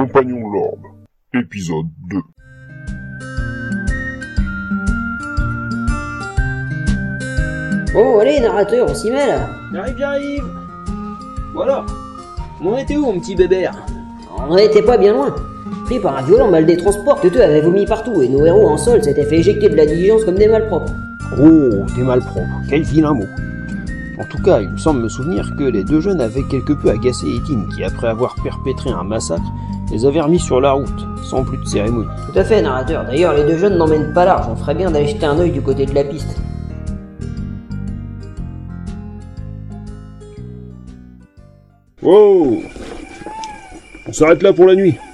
Compagnon de l'Orbe, épisode 2. Bon, allez, narrateur, on s'y met là. J'arrive. Voilà. On était où, mon petit bébert? On n'était pas bien loin. Pris par un violent mal des transports, Teuteux avait vomi partout et nos héros en sol s'étaient fait éjecter de la diligence comme des malpropres. Oh, des malpropres. Quel vilain mot. En tout cas, il me semble me souvenir que les deux jeunes avaient quelque peu agacé Étienne qui, après avoir perpétré un massacre, les avait remis sur la route, sans plus de cérémonie. Tout à fait, narrateur. D'ailleurs, les deux jeunes n'emmènent pas large. On ferait bien d'aller jeter un œil du côté de la piste. Wow! On s'arrête là pour la nuit.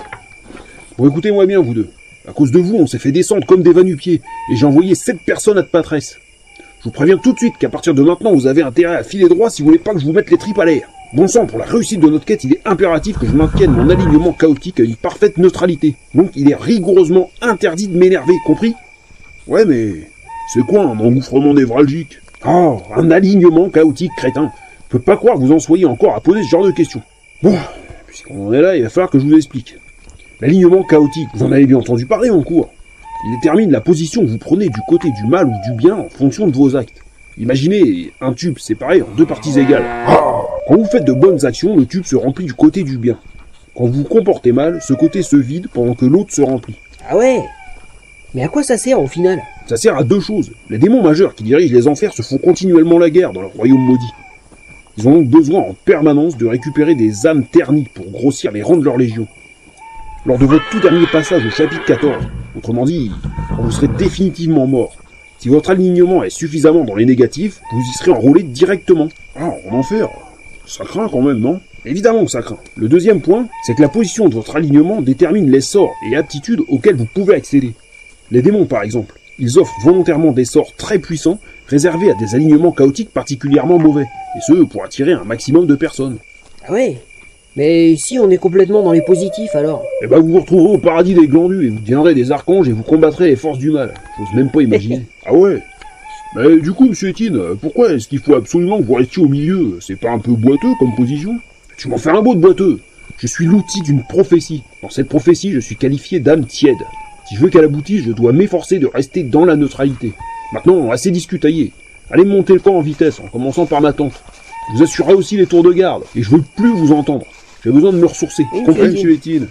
Bon, écoutez-moi bien, vous deux. À cause de vous, on s'est fait descendre comme des va-nu-pieds, et j'ai envoyé 7 personnes à de Patresse. Je vous préviens tout de suite qu'à partir de maintenant, vous avez intérêt à filer droit si vous voulez pas que je vous mette les tripes à l'air. Bon sang, pour la réussite de notre quête, il est impératif que je maintienne mon alignement chaotique à une parfaite neutralité. Donc il est rigoureusement interdit de m'énerver, compris? Ouais, mais c'est quoi un engouffrement névralgique? Oh, un alignement chaotique, crétin. Je peux pas croire que vous en soyez encore à poser ce genre de questions. Bon, puisqu'on en est là, il va falloir que je vous explique. L'alignement chaotique, vous en avez bien entendu parler en cours. Il détermine la position que vous prenez du côté du mal ou du bien en fonction de vos actes. Imaginez un tube séparé en 2 parties égales. Quand vous faites de bonnes actions, le tube se remplit du côté du bien. Quand vous vous comportez mal, ce côté se vide pendant que l'autre se remplit. Ah ouais? Mais à quoi ça sert au final? Ça sert à 2 choses. Les démons majeurs qui dirigent les enfers se font continuellement la guerre dans leur royaume maudit. Ils ont donc besoin en permanence de récupérer des âmes ternies pour grossir les rangs de leur légion. Lors de votre tout dernier passage au chapitre 14, autrement dit, quand vous serez définitivement mort, si votre alignement est suffisamment dans les négatifs, vous y serez enrôlé directement. Ah, en enfer, ça craint quand même, non? Évidemment que ça craint. Le deuxième point, c'est que la position de votre alignement détermine les sorts et aptitudes auxquels vous pouvez accéder. Les démons, par exemple, ils offrent volontairement des sorts très puissants, réservés à des alignements chaotiques particulièrement mauvais, et ce, pour attirer un maximum de personnes. Ah ouais? Mais ici, on est complètement dans les positifs alors. Eh ben, vous vous retrouverez au paradis des glandus, et vous deviendrez des archanges, et vous combattrez les forces du mal. J'ose même pas imaginer. Ah ouais? Mais du coup, monsieur Étienne, pourquoi est-ce qu'il faut absolument que vous restiez au milieu? C'est pas un peu boiteux comme position? Tu m'en fais un beau de boiteux. Je suis l'outil d'une prophétie. Dans cette prophétie, je suis qualifié d'âme tiède. Si je veux qu'elle aboutisse, je dois m'efforcer de rester dans la neutralité. Maintenant, assez discutaillé. Allez monter le camp en vitesse, en commençant par ma tante. Je vous assurerai aussi les tours de garde, et je veux plus vous entendre. J'ai besoin de me ressourcer. Comprenez, monsieur Étienne?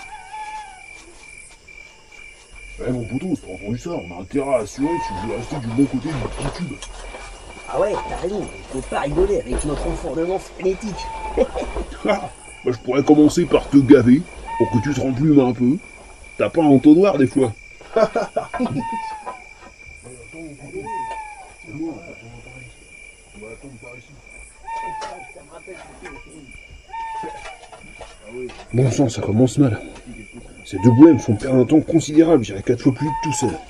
Eh mon poteau, t'as entendu ça? On a intérêt à assurer si vous voulez rester du bon côté du petit tube. Ah ouais, t'as raison, il faut pas rigoler avec notre enfournement frénétique. Bah, je pourrais commencer par te gaver, pour que tu te remplumes un peu. T'as pas un entonnoir des fois? Bon sang, ça commence mal. Ces 2 bouets me font perdre un temps considérable, j'irai 4 fois plus vite tout seul.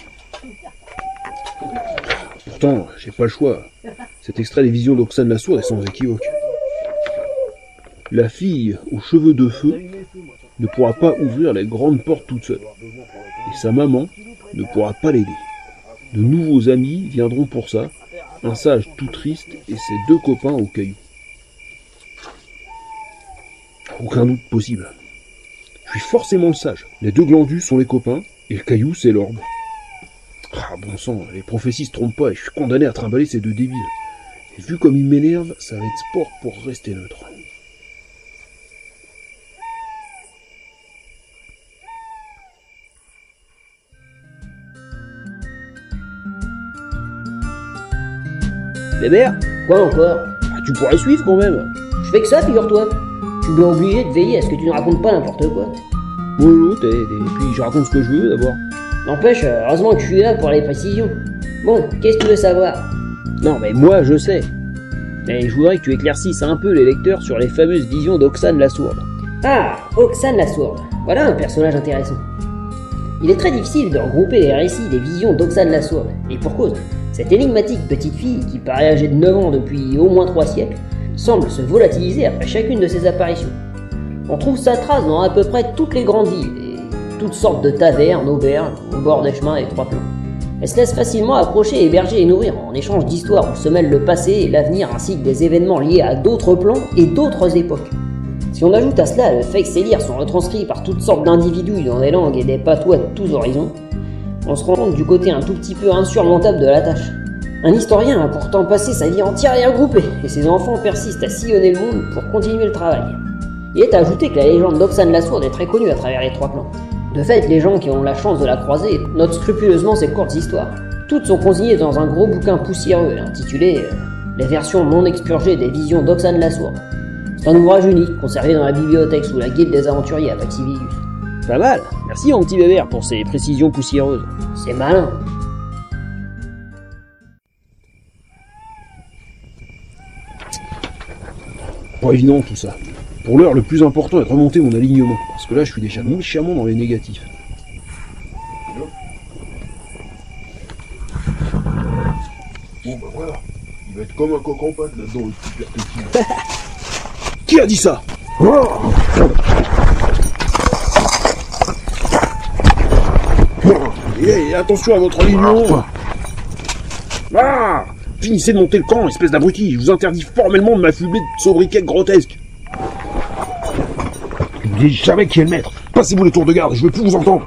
Pourtant, j'ai pas le choix. Cet extrait des visions d'Oxane la Sourde est sans équivoque. La fille aux cheveux de feu ne pourra pas ouvrir les grandes portes toute seule. Et sa maman ne pourra pas l'aider. De nouveaux amis viendront pour ça, un sage tout triste et ses 2 copains au caillou. Aucun doute possible. Je suis forcément le sage. Les 2 glandus sont les copains, et le caillou c'est l'orbe. Ah bon sang, les prophéties se trompent pas et je suis condamné à trimballer ces 2 débiles. Et vu comme ils m'énervent, ça va être sport pour rester neutre. Bébert? Quoi encore? Ah, tu pourrais suivre quand même. Je fais que ça, figure-toi. Je suis bien obligé de veiller à ce que tu ne racontes pas n'importe quoi. Bon, et puis je raconte ce que je veux d'abord. N'empêche, heureusement que je suis là pour les précisions. Bon, qu'est-ce que tu veux savoir? Non, mais moi je sais. Mais je voudrais que tu éclaircisses un peu les lecteurs sur les fameuses visions d'Oxane la Sourde. Ah, Oxane la Sourde. Voilà un personnage intéressant. Il est très difficile de regrouper les récits des visions d'Oxane la Sourde, et pour cause. Cette énigmatique petite fille, qui paraît âgée de 9 ans depuis au moins 3 siècles, semble se volatiliser après chacune de ses apparitions. On trouve sa trace dans à peu près toutes les grandes villes, et toutes sortes de tavernes, auberges, au bord des chemins et 3 plans. Elle se laisse facilement approcher, héberger et nourrir en échange d'histoires où se mêlent le passé et l'avenir ainsi que des événements liés à d'autres plans et d'autres époques. Si on ajoute à cela le fait que ces livres sont retranscrits par toutes sortes d'individus dans des langues et des patois de tous horizons, on se rend compte du côté un tout petit peu insurmontable de la tâche. Un historien a pourtant passé sa vie entière à y regrouper, et ses enfants persistent à sillonner le monde pour continuer le travail. Il est à ajouter que la légende d'Oxane la Sourde est très connue à travers les trois clans. De fait, les gens qui ont la chance de la croiser notent scrupuleusement ses courtes histoires. Toutes sont consignées dans un gros bouquin poussiéreux intitulé Les versions non expurgées des visions d'Oxane la Sourde. C'est un ouvrage unique conservé dans la bibliothèque sous la guilde des aventuriers à Paxivillus. Pas mal. Merci mon petit bébert pour ces précisions poussiéreuses. C'est malin. Pas évident tout ça. Pour l'heure, le plus important est de remonter mon alignement, parce que là, je suis déjà méchamment dans les négatifs. Bon bah voilà, il va être comme un coq en pâte là-dedans, le petit perpétuel. Qui a dit ça? Et attention à votre alignement. Ah, finissez de monter le camp, espèce d'abruti. Je vous interdis formellement de m'affubler de sobriquets grotesques. Je jamais qui est le maître. Passez-vous les tours de garde, je veux plus vous entendre.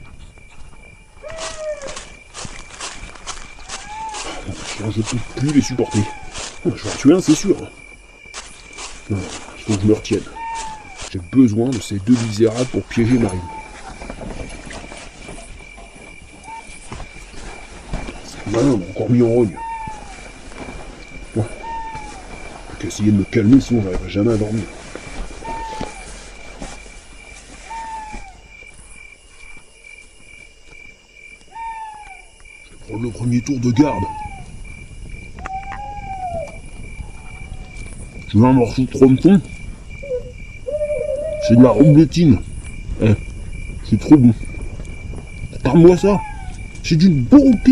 Je peux plus les supporter. Je vais en tuer un, c'est sûr. Non, il faut que je me retienne. J'ai besoin de ces deux misérables pour piéger Marine. Malin, m'a encore mis en rogne. Bon. Faut qu'essayer de me calmer, sinon j'arriverai jamais à dormir. Je vais prendre le premier tour de garde. Je veux un morceau de trompe-ton. C'est de la rombletine. C'est trop bon. Parle-moi ça. C'est d'une beauté.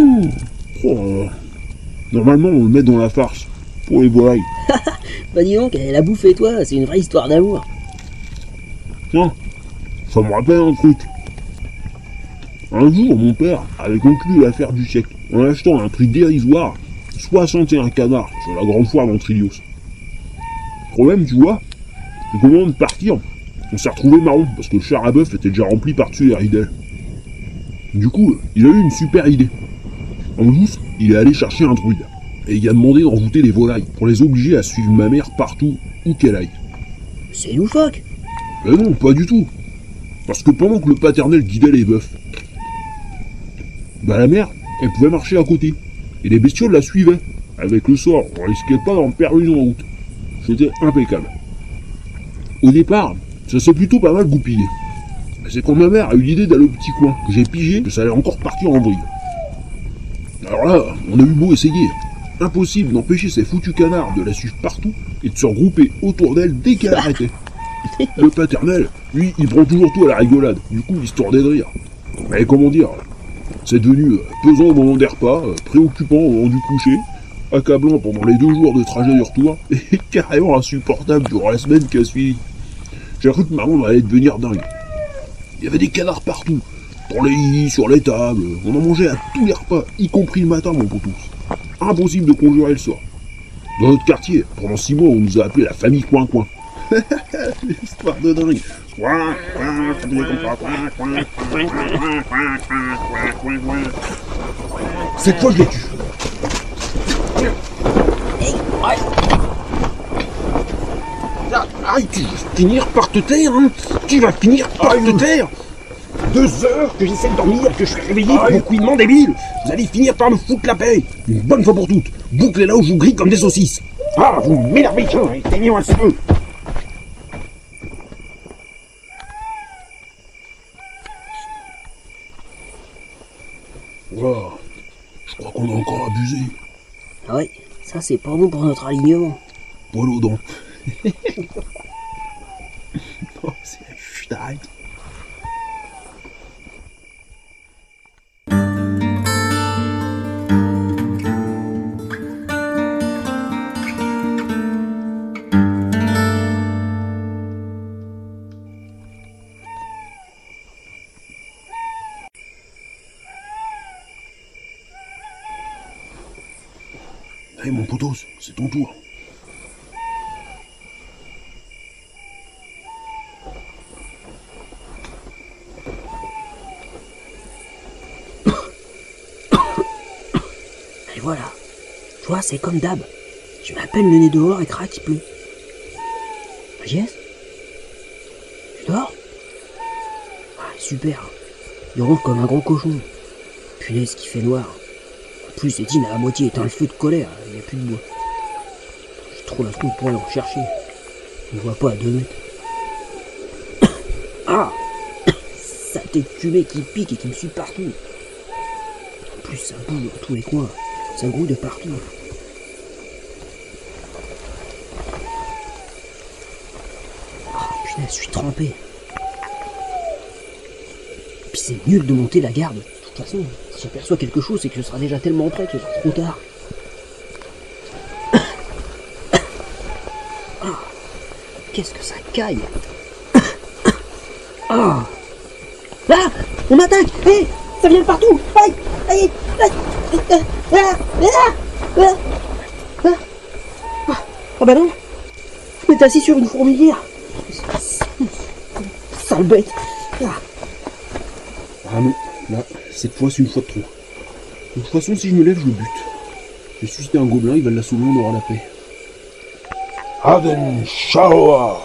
Normalement, on le met dans la farce. Pour les volailles. Bah dis donc, la bouffe et toi, c'est une vraie histoire d'amour. Tiens, ça me rappelle un truc. Un jour, mon père avait conclu l'affaire du siècle en achetant à un prix dérisoire 61 canards sur la grande foire d'Antrilios. Le problème, tu vois, c'est qu'au moment de partir, on s'est retrouvé marron parce que le char à bœuf était déjà rempli par-dessus les ridelles. Du coup, il a eu une super idée. En douce, il est allé chercher un druide et il a demandé de rajouter des volailles pour les obliger à suivre ma mère partout où qu'elle aille. C'est loufoque. Ben non, pas du tout. Parce que pendant que le paternel guidait les bœufs, bah la mère, elle pouvait marcher à côté. Et les bestioles la suivaient. Avec le sort, on risquait pas d'en perdre une en route. C'était impeccable. Au départ, ça s'est plutôt pas mal goupillé. C'est quand ma mère a eu l'idée d'aller au petit coin, que j'ai pigé que ça allait encore partir en vrille. Alors là, on a eu beau essayer. Impossible d'empêcher ces foutus canards de la suivre partout et de se regrouper autour d'elle dès qu'elle arrêtait. Le paternel, lui, il prend toujours tout à la rigolade, du coup, histoire de rire. Mais comment dire, c'est devenu pesant au moment des repas, préoccupant au moment du coucher, accablant pendant les 2 jours de trajet du retour, et carrément insupportable durant la semaine qui a suivi. J'ai cru que maman allait devenir dingue. Il y avait des canards partout, dans les lits, sur les tables, on en mangeait à tous les repas, y compris le matin, mon potous. Impossible de conjurer le sort. Dans notre quartier, pendant 6 mois, on nous a appelé la famille Coin-Coin. Histoire de dingue. Cette fois, je les tue. Aïe, tu vas finir par te taire, hein. Tu vas finir par te taire. 2 heures que j'essaie de dormir, que je suis réveillé pour mon couinement débile. Vous allez finir par me foutre la paix. Une bonne fois pour toutes. Bouclez là où je vous grille comme des saucisses. Ah, vous m'énervez, éteignez-moi un petit peu. Wow. Je crois qu'on a encore abusé. Ah ouais, ça c'est pas bon pour notre alignement. Poil aux dents. Oh, c'est la chute, arrête. Allez, mon potos, c'est ton tour. voilà. Tu vois, c'est comme d'hab. Je mets à peine le nez dehors et crac, il pleut. Régis? Tu dors? Ah, super. Il ronfle comme un gros cochon. Punaise, qu'il fait noir. En plus, Étienne a à moitié éteint le feu de colère, il n'y a plus de bois. J'ai trop la trouille pour aller en chercher. On ne voit pas à 2 mètres. Ah! Saleté de fumée qui pique et qui me suit partout. En plus, ça bouge dans tous les coins. Ça grouille de partout. Ah, punaise, je suis trempé. Puis c'est nul de monter la garde. De toute façon, si j'aperçois quelque chose, c'est que je serai déjà tellement près que ce sera trop tard. Ah, qu'est-ce que ça caille. Ah, là, on m'attaque. Hé, ça vient de partout. Aïe, aïe, aïe, ah bah non, je m'étais assis sur une fourmilière. Sale bête. Ah non, là, cette fois c'est une fois de trop. De toute façon, si je me lève, je le bute. J'ai suscité un gobelin, il va l'assommer, on aura la paix. Aden Shaoa.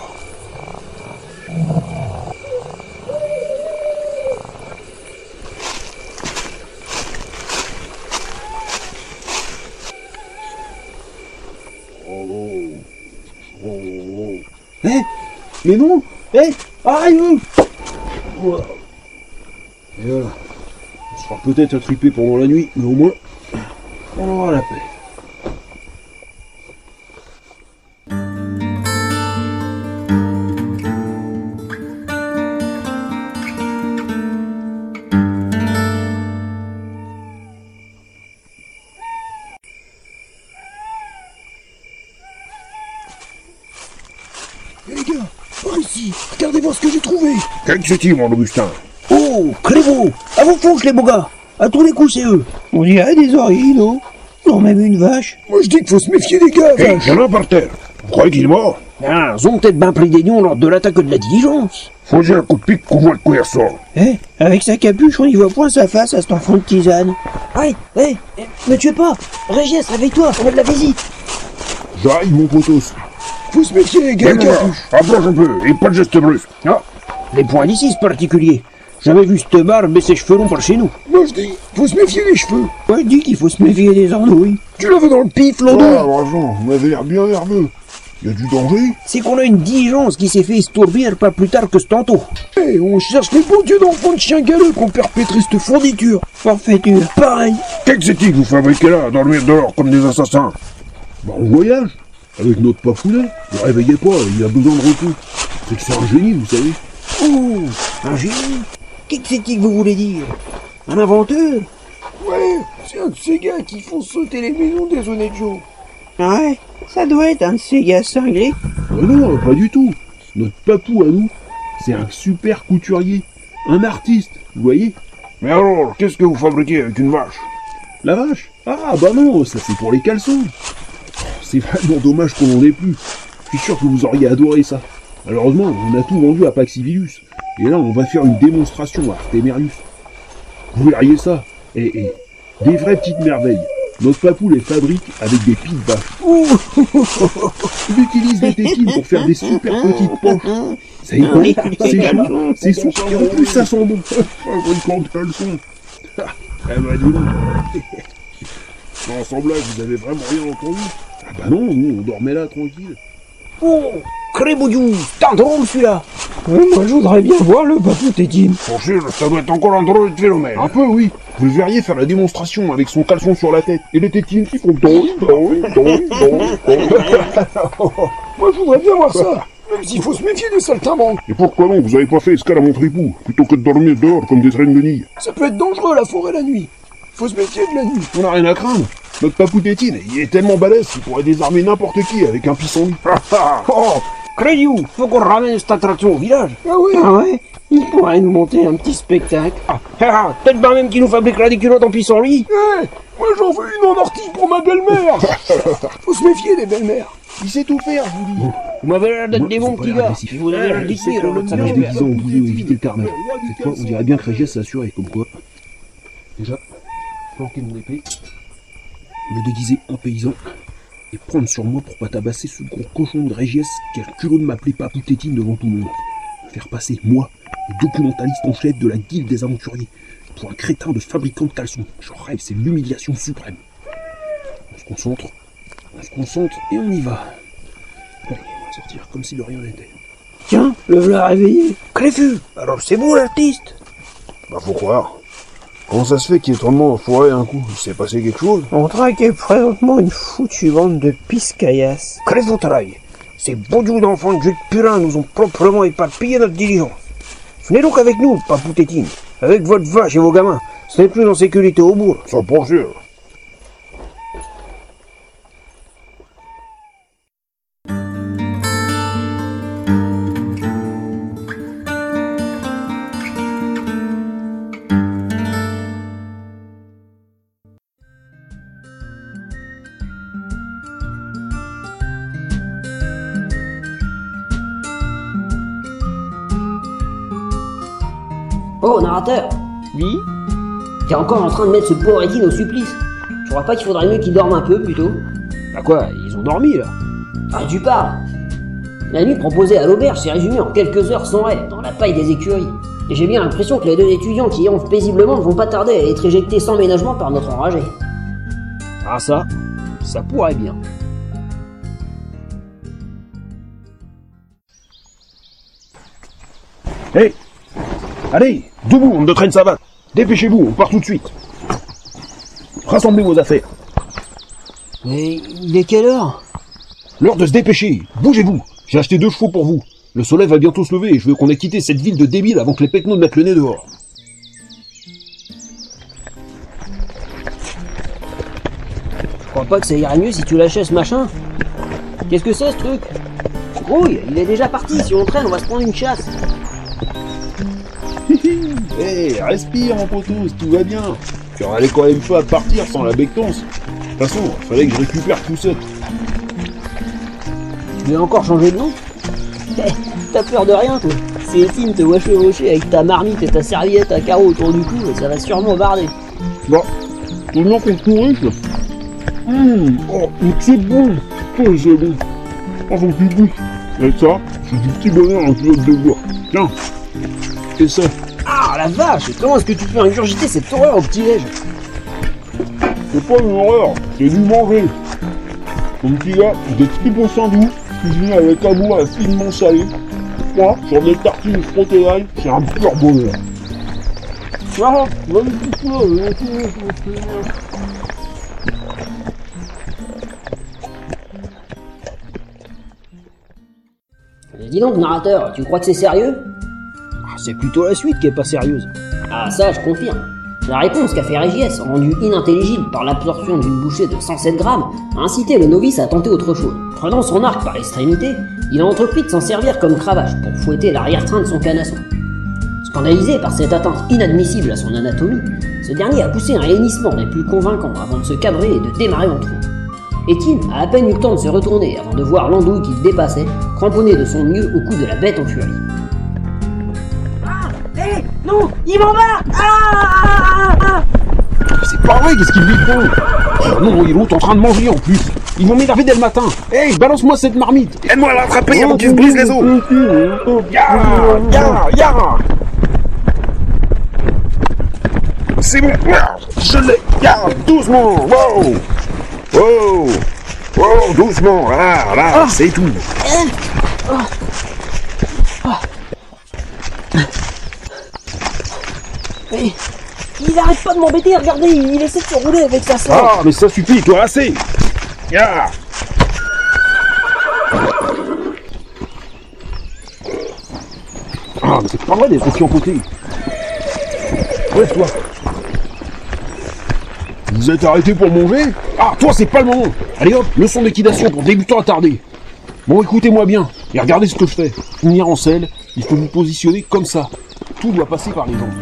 Eh, mais non. Eh, aïe. Voilà. Et voilà. On sera peut-être attripé pendant la nuit, mais au moins, on aura la paix. Les gars, par ici, regardez-moi ce que j'ai trouvé. Qu'est-ce que c'est-il, mon Augustin? Oh, Clévo, à vos fourches les beaux gars. À tous les coups c'est eux. On dirait des oreilles, non? Non, même une vache. Moi je dis qu'il faut se méfier des gars, Hé, vache. y'en a un par terre. Vous croyez qu'il est mort? Ah, ils ont peut-être bien pris des nions lors de l'attaque de la diligence. Faut un coup de pique qu'on voit de quoi il ressort. Eh, avec sa capuche, on y voit point sa face à cet enfant de tisane. Aïe, hé, me tuez pas. Régis, réveille-toi, on a de la visite. J'arrive, mon potos. Faut se méfier les gars, Viens-toi, capuche. approche un peu, et pas de geste brusque. Ah, les points d'ici, c'est particulier. J'avais vu cette barbe et ses cheveux longs par chez nous. Moi je dis, faut se méfier des cheveux. Moi, je dis qu'il faut se méfier des andouilles. Tu la veux dans le pif, Ah, l'endroit. bravo, vous m'avez l'air bien nerveux. Y a du danger? C'est qu'on a une diligence qui s'est fait estourbir pas plus tard que ce tantôt. Eh, on cherche les bons dieux d'enfants de chien galeux qui ont perpétré cette fourniture. Forfaiture, pareil. Qu'est-ce que c'est-il que vous fabriquez là, à dormir dehors comme des assassins? Bah, on voyage. Avec notre papounet. Ne réveillez pas, il a besoin de repos. C'est que c'est un génie, vous savez. Oh, un génie. Qu'est-ce que c'est-il que vous voulez dire? Un inventeur? Ouais, c'est un de ces gars qui font sauter les maisons des honnêtes gens. Ouais, ça doit être un de ces gars cinglés. Ah non, pas du tout. Notre papou à nous, c'est un super couturier. Un artiste, vous voyez? Mais alors, qu'est-ce que vous fabriquez avec une vache? La vache? Ah bah non, ça c'est pour les caleçons. C'est vraiment dommage qu'on n'en ait plus. Je suis sûr que vous auriez adoré ça. Malheureusement, on a tout vendu à Paxivilus. Et là, on va faire une démonstration à Artemerius. Vous verriez ça. Et des vraies petites merveilles. Notre papou les fabrique avec des pieds de vache. Il utilise des tétines pour faire des super petites poches. C'est Oui, c'est chaud, c'est souple, et en plus ça sent bon. Fabricant de caleçons. Eh ben dis donc. Non, sans blague, vous avez vraiment rien entendu? Ah bah non, nous on dormait là tranquille. Oh, Créboudiou, c'est un drôle celui-là. Ouais, moi je voudrais bien voir le papou tétine. Franchement, ça doit être encore un drôle de phénomène. Un peu, oui. Vous le verriez faire la démonstration avec son caleçon sur la tête et les tétines qui font Moi je voudrais bien voir ça. Même s'il faut se méfier des saltimbanques. Et pourquoi non, vous avez pas fait escale à mon tripou, plutôt que de dormir dehors comme des traînes de nid? Ça peut être dangereux la forêt la nuit. Faut se méfier de la nuit. On a rien à craindre. Notre papou tétine, il est tellement balèze qu'il pourrait désarmer n'importe qui avec un pissenlit. Oh, Crédiou, faut qu'on ramène cette attraction au village. Ah oui. Ah ouais, il pourrait nous monter un petit spectacle. Peut-être bien même qu'il nous fabriquera des culottes en pissenlit. Eh, moi j'en veux une en ortie pour ma belle-mère. Faut se méfier des belles-mères. Il sait tout faire, je vous dis. Vous m'avez l'air d'être des bons petits gars. Vous avez l'air d'y On ça va se va déguiser en boulet ou éviter le carnage. Cette fois, on dirait bien que Régis s'est assuré, comme quoi. Déjà, planquer mon épée. me déguiser en paysan et prendre sur moi pour pas tabasser ce gros cochon de Régis qui a le culot de m'appeler Papou Tétine devant tout le monde. Me faire passer, moi, le documentaliste en chef de la guilde des aventuriers, pour un crétin de fabricant de caleçons. J'en rêve, c'est l'humiliation suprême. On se concentre et on y va. Allez, on va sortir comme si de rien n'était. Tiens, le voilà réveillé. Créfu, alors c'est vous l'artiste? Bah faut croire. Comment ça se fait qu'il est tombé en forêt un coup? Il s'est passé quelque chose? On traque présentement une foutue bande de piscaillasses. Créfotraille, ces boudious d'enfants de jus de purin nous ont proprement éparpillé notre diligence. Venez donc avec nous, Papou Tétine. Avec votre vache et vos gamins. Ce n'est plus en sécurité au bourg. Ça pour sûr. Oh, narrateur, Oui? t'es encore en train de mettre ce pauvre Étienne au supplice. Tu crois pas qu'il faudrait mieux qu'il dorme un peu, plutôt? Bah quoi, ils ont dormi là? Ah, tu parles. La nuit proposée à l'auberge s'est résumée en quelques heures sans rêve, dans la paille des écuries. Et j'ai bien l'impression que les deux étudiants qui y ronflent paisiblement ne vont pas tarder à être éjectés sans ménagement par notre enragé. Ah ça pourrait bien. Hé! Allez, debout, on ne traîne savate. Dépêchez-vous, on part tout de suite. Rassemblez vos affaires. Mais il est quelle heure? L'heure de se dépêcher. Bougez-vous. J'ai acheté 2 chevaux pour vous. Le soleil va bientôt se lever et je veux qu'on ait quitté cette ville de débiles avant que les pecnos ne mettent le nez dehors. Je crois pas que ça irait mieux si tu lâchais ce machin. Qu'est-ce que c'est ce truc? Grouille, il est déjà parti, si on traîne on va se prendre une chasse. Hé, respire mon poteau, tout va bien. Tu en allais quand même pas à partir sans la bectance. De toute façon, il fallait que je récupère tout ça. Tu veux encore changer de nom? T'as peur de rien, toi. Si Étienne te voit chevaucher avec ta marmite et ta serviette à carreaux autour du cou, ça va sûrement barder. Bah, maintenant qu'on se nourrit, là. Oh, mais c'est bon. Oh, c'est bon. Oh, son petit goût. Avec ça, c'est du petit bonheur en pilote de bois. Tiens. Et ça. Ah la vache, comment est-ce que tu peux ingurgiter cette horreur au petit-déj? C'est pas une horreur, c'est du manger. Mon petit gars, des petits poissons doux, cuisinés avec amour et finement salé. Moi, sur des tartines frottées d'ail, c'est un pur bonheur. Ah, Dis donc, narrateur, tu crois que c'est sérieux? C'est plutôt la suite qui est pas sérieuse. Ah ça, je confirme. La réponse qu'a fait Régis, rendue inintelligible par l'absorption d'une bouchée de 107 grammes, a incité le novice à tenter autre chose. Prenant son arc par l'extrémité, il a entrepris de s'en servir comme cravache pour fouetter l'arrière-train de son canasson. Scandalisé par cette atteinte inadmissible à son anatomie, ce dernier a poussé un hennissement des plus convaincants avant de se cabrer et de démarrer en trou. Étienne a à peine eu le temps de se retourner avant de voir l'andouille qui le dépassait, cramponné de son mieux au cou de la bête en furie. Non, il m'en va. C'est pas vrai, qu'est-ce qu'il lui faut? Oh non, il est en train de manger en plus. Ils vont m'énerver dès le matin. Hey, balance-moi cette marmite. Aide-moi à l'attraper avant qu'il se brise les os. Ya. C'est bon, je l'ai. Ya, doucement. Wow, doucement. Là, c'est tout. Mais il arrête pas de m'embêter, regardez, il essaie de se rouler avec sa selle. Ah, mais ça suffit, toi, assez. Ya. Ah, mais c'est pas vrai d'être aussi empoté. Ouais, toi. Vous êtes arrêté pour manger? Ah, toi, c'est pas le moment. Allez hop, leçon d'équitation pour débutants attardés. Bon, écoutez-moi bien, et regardez ce que je fais. Tenir en selle, il faut vous positionner comme ça. Tout doit passer par les jambes.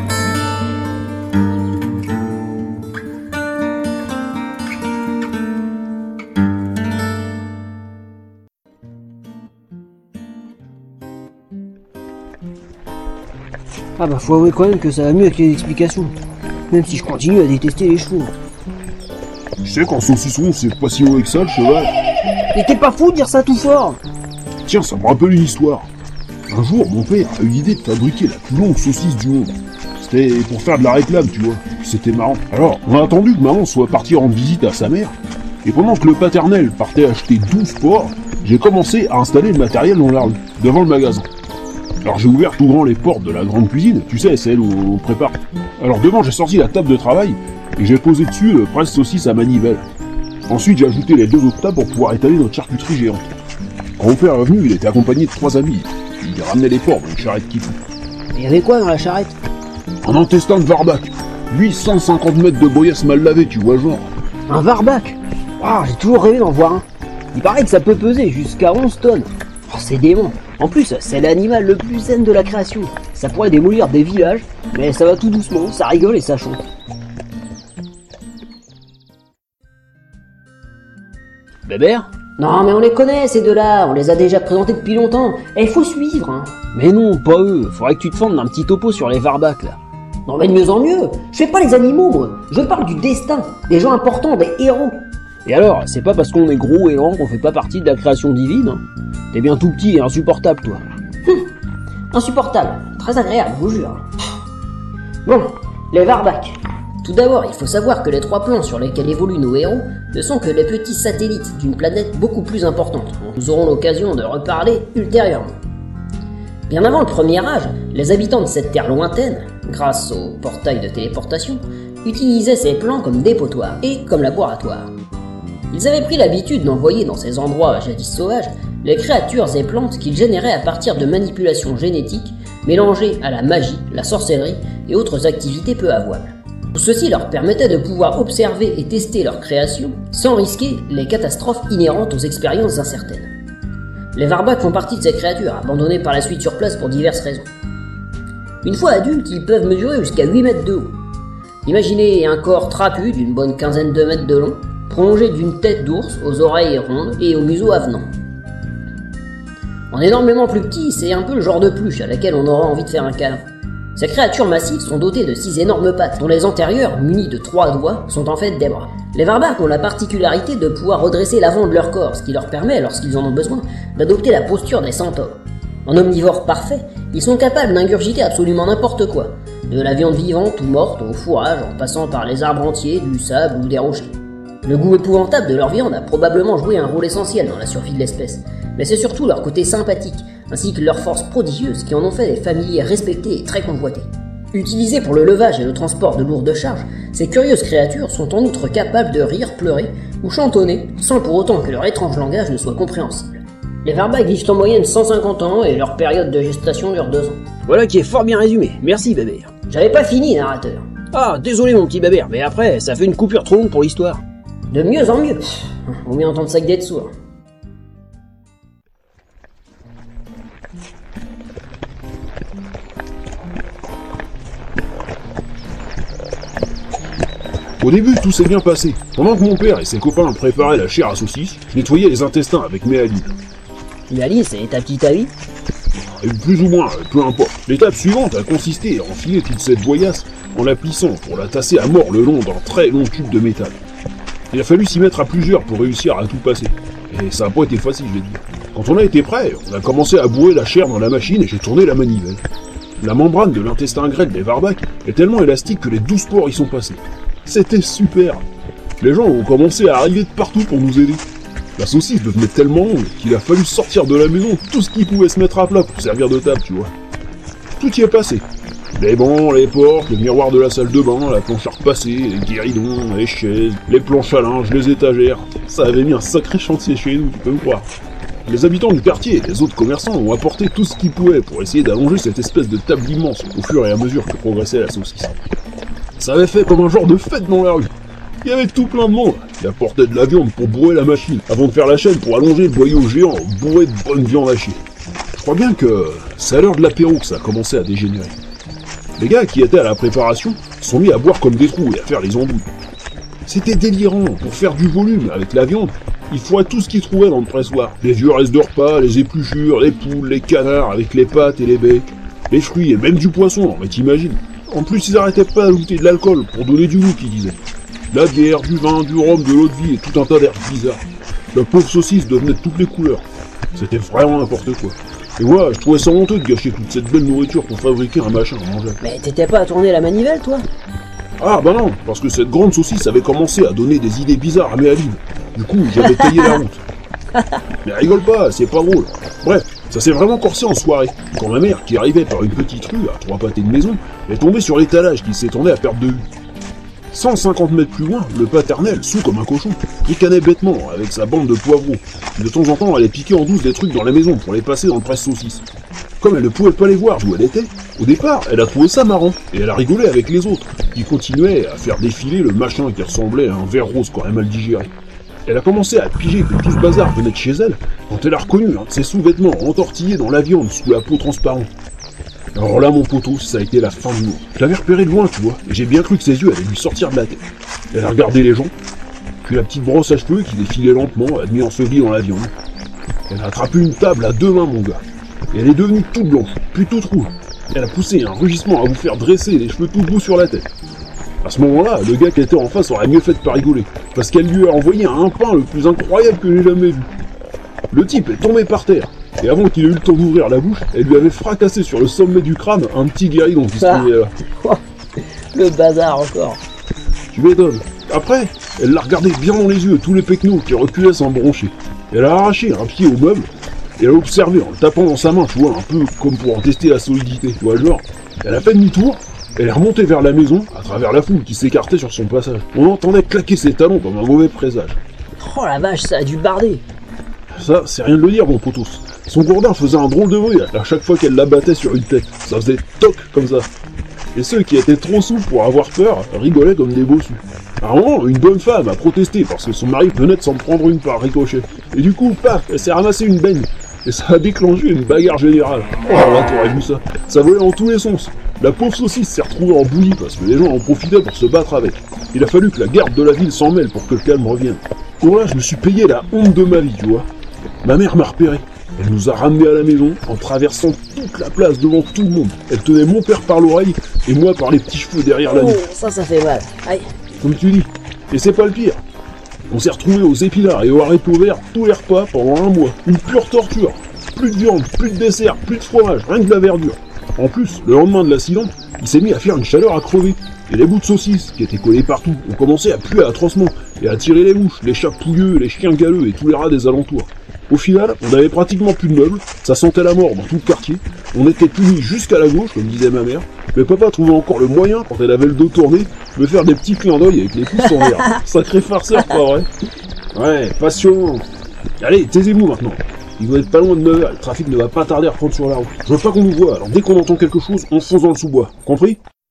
Ah bah faut avouer quand même que ça va mieux avec les explications. Même si je continue à détester les chevaux. Tu sais qu'en saucisson, c'est pas si mauvais que ça, le cheval. Mais t'es pas fou de dire ça tout fort? Tiens, ça me rappelle une histoire. Un jour, mon père a eu l'idée de fabriquer la plus longue saucisse du monde. C'était pour faire de la réclame, tu vois. C'était marrant. Alors, on a attendu que maman soit partie rendre visite à sa mère. Et pendant que le paternel partait acheter 12 porcs, j'ai commencé à installer le matériel dans la rue, devant le magasin. Alors j'ai ouvert tout grand les portes de la grande cuisine, tu sais, celle où on prépare. Alors devant, j'ai sorti la table de travail et j'ai posé dessus le presse-saucisse à manivelle. Ensuite, j'ai ajouté les 2 autres tables pour pouvoir étaler notre charcuterie géante. Quand mon père est revenu, il était accompagné de 3 amis. Il ramenait les porcs dans une charrette qui fout. Il y avait quoi dans la charrette? Un intestin de varbac. 850 mètres de boyasse mal lavée, tu vois genre. Un varbac? Ah, j'ai toujours rêvé d'en voir un. Il paraît que ça peut peser jusqu'à 11 tonnes. Oh, c'est dément. En plus, c'est l'animal le plus zen de la création. Ça pourrait démolir des villages, mais ça va tout doucement, ça rigole et ça chante. Bébert? Non, mais on les connaît, ces deux-là, on les a déjà présentés depuis longtemps. Et il faut suivre, hein. Mais non, pas eux. Faudrait que tu te fendes d'un petit topo sur les varbacs, là. Non, mais de mieux en mieux. Je fais pas les animaux, moi. Je parle du destin, des gens importants, des héros. Et alors, c'est pas parce qu'on est gros et lent qu'on fait pas partie de la création divine, hein. T'es bien tout petit et insupportable, toi. Insupportable. Très agréable, je vous jure. Bon, les varbacs. Tout d'abord, il faut savoir que les 3 plans sur lesquels évoluent nos héros ne sont que les petits satellites d'une planète beaucoup plus importante. Nous aurons l'occasion de reparler ultérieurement. Bien avant le premier âge, les habitants de cette terre lointaine, grâce au portail de téléportation, utilisaient ces plans comme dépotoir et comme laboratoire. Ils avaient pris l'habitude d'envoyer dans ces endroits jadis sauvages les créatures et plantes qu'ils généraient à partir de manipulations génétiques mélangées à la magie, la sorcellerie et autres activités peu avouables. Ceci leur permettait de pouvoir observer et tester leurs créations sans risquer les catastrophes inhérentes aux expériences incertaines. Les varbacs font partie de ces créatures, abandonnées par la suite sur place pour diverses raisons. Une fois adultes, ils peuvent mesurer jusqu'à 8 mètres de haut. Imaginez un corps trapu d'une bonne quinzaine de mètres de long, prolongé d'une tête d'ours aux oreilles rondes et au museau avenant. En énormément plus petit, c'est un peu le genre de pluche à laquelle on aura envie de faire un câlin. Ces créatures massives sont dotées de 6 énormes pattes, dont les antérieures, munies de 3 doigts, sont en fait des bras. Les varbacs ont la particularité de pouvoir redresser l'avant de leur corps, ce qui leur permet, lorsqu'ils en ont besoin, d'adopter la posture des centaures. En omnivores parfaits, ils sont capables d'ingurgiter absolument n'importe quoi, de la viande vivante ou morte au fourrage en passant par les arbres entiers, du sable ou des rochers. Le goût épouvantable de leur viande a probablement joué un rôle essentiel dans la survie de l'espèce, mais c'est surtout leur côté sympathique, ainsi que leur force prodigieuse qui en ont fait des familiers respectés et très convoités. Utilisées pour le levage et le transport de lourdes charges, ces curieuses créatures sont en outre capables de rire, pleurer ou chantonner, sans pour autant que leur étrange langage ne soit compréhensible. Les varbacs vivent en moyenne 150 ans et leur période de gestation dure 2 ans. Voilà qui est fort bien résumé. Merci, Bébert. J'avais pas fini, narrateur. Ah, désolé mon petit Bébert, mais après, ça fait une coupure trop longue pour l'histoire. De mieux en mieux. Vaut mieux entendre ça que d'être sourd. Au début, tout s'est bien passé. Pendant que mon père et ses copains préparaient la chair à saucisse, je nettoyais les intestins avec Méaline. Mais Alice, c'est ta petite amie? Et plus ou moins, peu importe. L'étape suivante a consisté à enfiler toute cette boyasse en la plissant pour la tasser à mort le long d'un très long tube de métal. Il a fallu s'y mettre à plusieurs pour réussir à tout passer. Et ça n'a pas été facile, je vais dire. Quand on a été prêt, on a commencé à bourrer la chair dans la machine et j'ai tourné la manivelle. La membrane de l'intestin grêle des varbacs est tellement élastique que les 12 porcs y sont passés. C'était super. Les gens ont commencé à arriver de partout pour nous aider. La saucisse devenait tellement longue qu'il a fallu sortir de la maison tout ce qui pouvait se mettre à plat pour servir de table, tu vois. Tout y est passé. Les bancs, les portes, le miroir de la salle de bain, la planche à repasser, les guéridons, les chaises, les planches à linge, les étagères. Ça avait mis un sacré chantier chez nous, tu peux me croire. Les habitants du quartier et les autres commerçants ont apporté tout ce qu'ils pouvaient pour essayer d'allonger cette espèce de table immense au fur et à mesure que progressait la saucisse. Ça avait fait comme un genre de fête dans la rue. Il y avait tout plein de monde qui apportait de la viande pour bourrer la machine, avant de faire la chaîne pour allonger le boyau géant bourré de bonne viande hachée. Je crois bien que c'est à l'heure de l'apéro que ça a commencé à dégénérer. Les gars qui étaient à la préparation se sont mis à boire comme des trous et à faire les embouts. C'était délirant. Pour faire du volume avec la viande, il fourrait tout ce qu'ils trouvaient dans le pressoir. Les vieux restes de repas, les épluchures, les poules, les canards avec les pâtes et les becs, les fruits et même du poisson, mais t'imagines. En plus, ils arrêtaient pas d'ajouter de l'alcool pour donner du goût, qu'ils disaient. la bière, du vin, du rhum, de l'eau de vie et tout un tas d'herbes bizarres. La pauvre saucisse devenait de toutes les couleurs. C'était vraiment n'importe quoi. Et moi, je trouvais ça honteux de gâcher toute cette belle nourriture pour fabriquer un machin à manger. Mais t'étais pas à tourner la manivelle, toi? Ah bah non, parce que cette grande saucisse avait commencé à donner des idées bizarres à Méaline. Du coup, j'avais taillé la route. Mais rigole pas, c'est pas drôle. Bref, ça s'est vraiment corsé en soirée, quand ma mère, qui arrivait par une petite rue à 3 pâtés de maison, est tombée sur l'étalage qui s'étendait à perte de vue. 150 mètres plus loin, le paternel, saoul comme un cochon, ricanait bêtement avec sa bande de poivrons. De temps en temps, elle allait piquer en douce des trucs dans la maison pour les passer dans le presse-saucisse. Comme elle ne pouvait pas les voir d'où elle était, au départ, elle a trouvé ça marrant, et elle a rigolé avec les autres, qui continuaient à faire défiler le machin qui ressemblait à un verre rose quand elle mal digéré. Elle a commencé à piger que tout ce bazar venait de chez elle, quand elle a reconnu un de ses sous-vêtements entortillés dans la viande sous la peau transparente. Alors là, mon poteau, ça a été la fin du monde. Je l'avais repéré de loin, tu vois, et j'ai bien cru que ses yeux allaient lui sortir de la tête. Elle a regardé les gens, puis la petite brosse à cheveux qui défilait lentement, a mis ensevelie dans la viande. Elle a attrapé une table à 2 mains, mon gars, et elle est devenue toute blanche, puis toute rouge. Elle a poussé un rugissement à vous faire dresser les cheveux tout doux sur la tête. À ce moment-là, le gars qui était en face aurait mieux fait de pas rigoler, parce qu'elle lui a envoyé un pain le plus incroyable que j'ai jamais vu. Le type est tombé par terre, et avant qu'il ait eu le temps d'ouvrir la bouche, elle lui avait fracassé sur le sommet du crâne un petit guéridon qui se trouvait là. Le bazar encore. Tu m'étonnes. Après, elle l'a regardé bien dans les yeux, tous les pecnos qui reculaient sans broncher. Elle a arraché un pied au meuble, et elle a observé en le tapant dans sa main, tu vois, un peu comme pour en tester la solidité, tu vois, genre. Elle a fait demi-tour, elle est remontée vers la maison, à travers la foule qui s'écartait sur son passage. On entendait claquer ses talons comme un mauvais présage. Oh la vache, ça a dû barder. Ça, c'est rien de le dire, mon potos. Son gourdin faisait un drôle de bruit à chaque fois qu'elle l'abattait sur une tête. Ça faisait toc comme ça. Et ceux qui étaient trop souples pour avoir peur rigolaient comme des bossus. À un moment, une bonne femme a protesté parce que son mari venait de s'en prendre une par ricochet. Et du coup, paf, elle s'est ramassée une baigne. Et ça a déclenché une bagarre générale. Oh là, t'aurais vu ça. Ça volait dans tous les sens. La pauvre saucisse s'est retrouvée en bouillie parce que les gens en profitaient pour se battre avec. Il a fallu que la garde de la ville s'en mêle pour que le calme revienne. Pour là, je me suis payé la honte de ma vie, tu vois. Ma mère m'a repéré. Elle nous a ramenés à la maison en traversant toute la place devant tout le monde. Elle tenait mon père par l'oreille et moi par les petits cheveux derrière la nuque. Oh, ça fait mal. Aïe. Comme tu dis. Et c'est pas le pire. On s'est retrouvés aux épinards et au haricot vert tous les repas pendant 1 mois. Une pure torture. Plus de viande, plus de dessert, plus de fromage, rien que de la verdure. En plus, le lendemain de l'accident, il s'est mis à faire une chaleur à crever. Et les bouts de saucisses, qui étaient collés partout, ont commencé à puer atrocement et à tirer les mouches, les chats pouilleux, les chiens galeux et tous les rats des alentours. Au final, on avait pratiquement plus de meubles, ça sentait la mort dans tout le quartier, on était punis jusqu'à la gauche, comme disait ma mère, mais papa trouvait encore le moyen, quand elle avait le dos tourné, de me faire des petits clins d'œil avec les pouces en l'air. Sacré farceur, pas vrai? Ouais, passionnant. Allez, taisez-vous maintenant. Il doit être pas loin de 9h, le trafic ne va pas tarder à prendre sur la route. Je veux pas qu'on nous voit, alors dès qu'on entend quelque chose, on fonce dans le sous-bois. Compris?